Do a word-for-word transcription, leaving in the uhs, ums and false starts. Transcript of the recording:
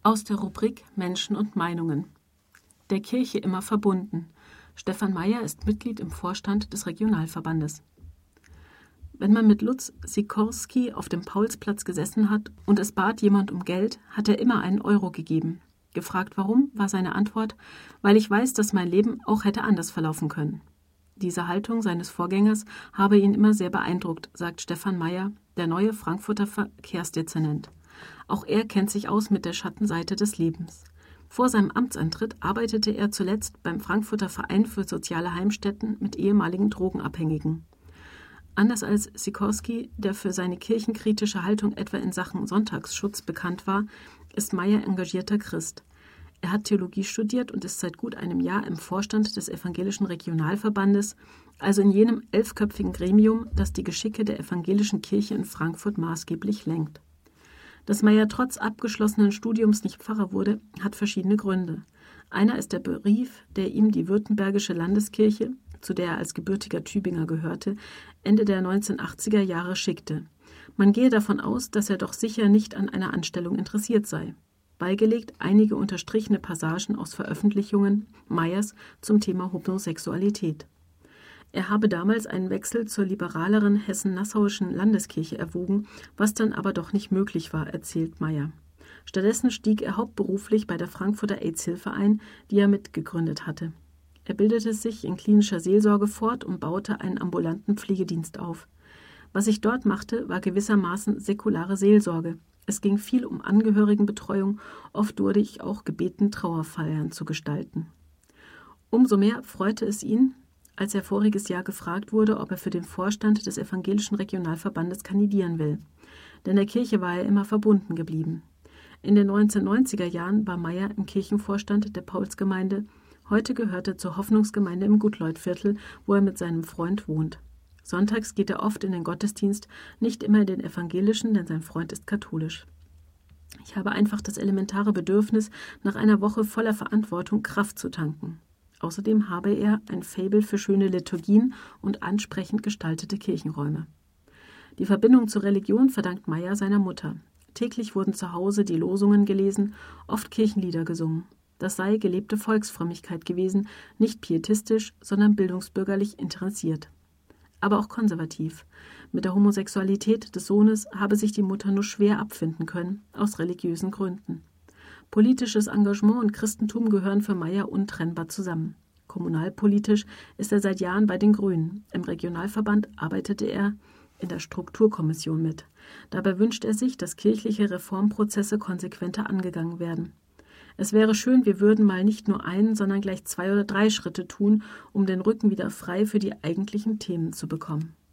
Aus der Rubrik Menschen und Meinungen. Der Kirche immer verbunden. Stefan Meyer ist Mitglied im Vorstand des Regionalverbandes. Wenn man mit Lutz Sikorski auf dem Paulsplatz gesessen hat und es bat jemand um Geld, hat er immer einen Euro gegeben. Gefragt warum, war seine Antwort, weil ich weiß, dass mein Leben auch hätte anders verlaufen können. Diese Haltung seines Vorgängers habe ihn immer sehr beeindruckt, sagt Stefan Meyer, der neue Frankfurter Verkehrsdezernent. Auch er kennt sich aus mit der Schattenseite des Lebens. Vor seinem Amtsantritt arbeitete er zuletzt beim Frankfurter Verein für soziale Heimstätten mit ehemaligen Drogenabhängigen. Anders als Sikorski, der für seine kirchenkritische Haltung etwa in Sachen Sonntagsschutz bekannt war, ist Meyer engagierter Christ. Er hat Theologie studiert und ist seit gut einem Jahr im Vorstand des Evangelischen Regionalverbandes, also in jenem elfköpfigen Gremium, das die Geschicke der evangelischen Kirche in Frankfurt maßgeblich lenkt. Dass Meyer trotz abgeschlossenen Studiums nicht Pfarrer wurde, hat verschiedene Gründe. Einer ist der Brief, der ihm die Württembergische Landeskirche, zu der er als gebürtiger Tübinger gehörte, Ende der neunzehnhundertachtziger Jahre schickte. Man gehe davon aus, dass er doch sicher nicht an einer Anstellung interessiert sei. Beigelegt einige unterstrichene Passagen aus Veröffentlichungen Meyers zum Thema Homosexualität. Er habe damals einen Wechsel zur liberaleren hessen-nassauischen Landeskirche erwogen, was dann aber doch nicht möglich war, erzählt Meyer. Stattdessen stieg er hauptberuflich bei der Frankfurter AIDS-Hilfe ein, die er mitgegründet hatte. Er bildete sich in klinischer Seelsorge fort und baute einen ambulanten Pflegedienst auf. Was ich dort machte, war gewissermaßen säkulare Seelsorge. Es ging viel um Angehörigenbetreuung, oft wurde ich auch gebeten, Trauerfeiern zu gestalten. Umso mehr freute es ihn, als er voriges Jahr gefragt wurde, ob er für den Vorstand des Evangelischen Regionalverbandes kandidieren will. Denn der Kirche war er immer verbunden geblieben. In den neunzehnhundertneunziger Jahren war Meyer im Kirchenvorstand der Paulsgemeinde. Heute gehört er zur Hoffnungsgemeinde im Gutleutviertel, wo er mit seinem Freund wohnt. Sonntags geht er oft in den Gottesdienst, nicht immer in den evangelischen, denn sein Freund ist katholisch. Ich habe einfach das elementare Bedürfnis, nach einer Woche voller Verantwortung Kraft zu tanken. Außerdem habe er ein Faible für schöne Liturgien und ansprechend gestaltete Kirchenräume. Die Verbindung zur Religion verdankt Meyer seiner Mutter. Täglich wurden zu Hause die Losungen gelesen, oft Kirchenlieder gesungen. Das sei gelebte Volksfrömmigkeit gewesen, nicht pietistisch, sondern bildungsbürgerlich interessiert. Aber auch konservativ. Mit der Homosexualität des Sohnes habe sich die Mutter nur schwer abfinden können, aus religiösen Gründen. Politisches Engagement und Christentum gehören für Meyer untrennbar zusammen. Kommunalpolitisch ist er seit Jahren bei den Grünen. Im Regionalverband arbeitete er in der Strukturkommission mit. Dabei wünscht er sich, dass kirchliche Reformprozesse konsequenter angegangen werden. Es wäre schön, wir würden mal nicht nur einen, sondern gleich zwei oder drei Schritte tun, um den Rücken wieder frei für die eigentlichen Themen zu bekommen.